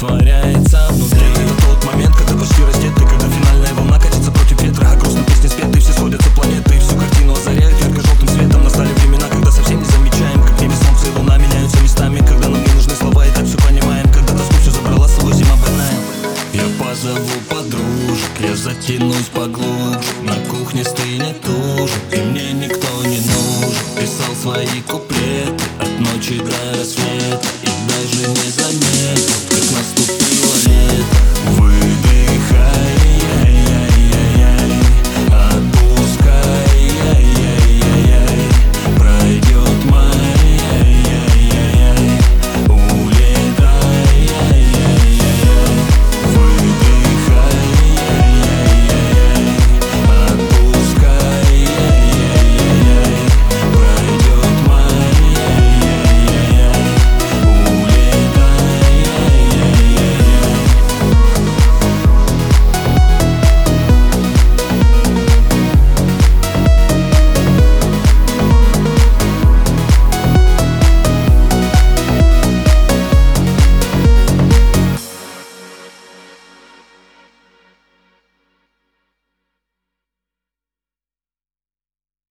творяется внутри. Это тот момент, когда почти раздеты, когда финальная волна катится против ветра, а грустные песни спеты, все сходятся планеты, всю картину озаряют ярко-желтым светом. Настали времена, когда совсем не замечаем, как в небе солнце и луна меняются местами, когда нам не нужны слова и так все понимаем, когда тоску все забрала с собой зима больная. Я позову подружек, я затянусь поглубже, на кухне стынет ужин, и мне никто не нужен. Писал свои куплеты от ночи до рассвета.